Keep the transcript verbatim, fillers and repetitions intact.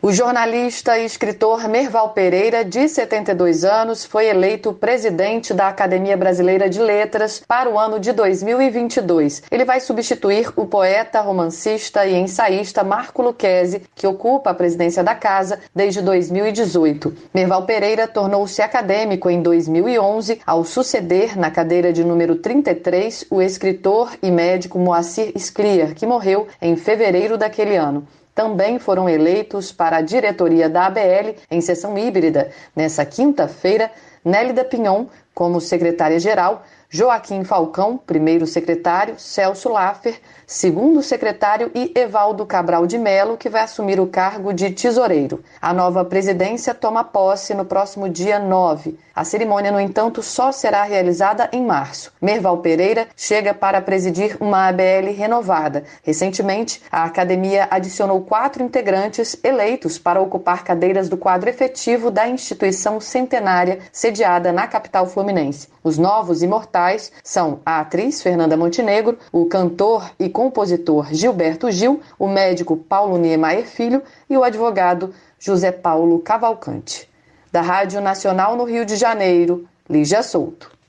O jornalista e escritor Merval Pereira, de setenta e dois anos, foi eleito presidente da Academia Brasileira de Letras para o ano de dois mil e vinte e dois. Ele vai substituir o poeta, romancista e ensaísta Marco Lucchesi, que ocupa a presidência da casa desde dois mil e dezoito. Merval Pereira tornou-se acadêmico em dois mil e onze, ao suceder na cadeira de número trinta e três o escritor e médico Moacir Scliar, que morreu em fevereiro daquele ano. Também foram eleitos para a diretoria da A B L, em sessão híbrida, nesta quinta-feira, Nélida Pinhon, como secretária-geral, Joaquim Falcão, primeiro secretário, Celso Laffer, segundo secretário, e Evaldo Cabral de Melo, que vai assumir o cargo de tesoureiro. A nova presidência toma posse no próximo dia nove. A cerimônia, no entanto, só será realizada em março. Merval Pereira chega para presidir uma A B L renovada. Recentemente, a academia adicionou quatro integrantes eleitos para ocupar cadeiras do quadro efetivo da instituição centenária sediada na capital fluminense. Os novos imortais são a atriz Fernanda Montenegro, o cantor e compositor Gilberto Gil, o médico Paulo Niemeyer Filho e o advogado José Paulo Cavalcante. Da Rádio Nacional no Rio de Janeiro, Lígia Souto.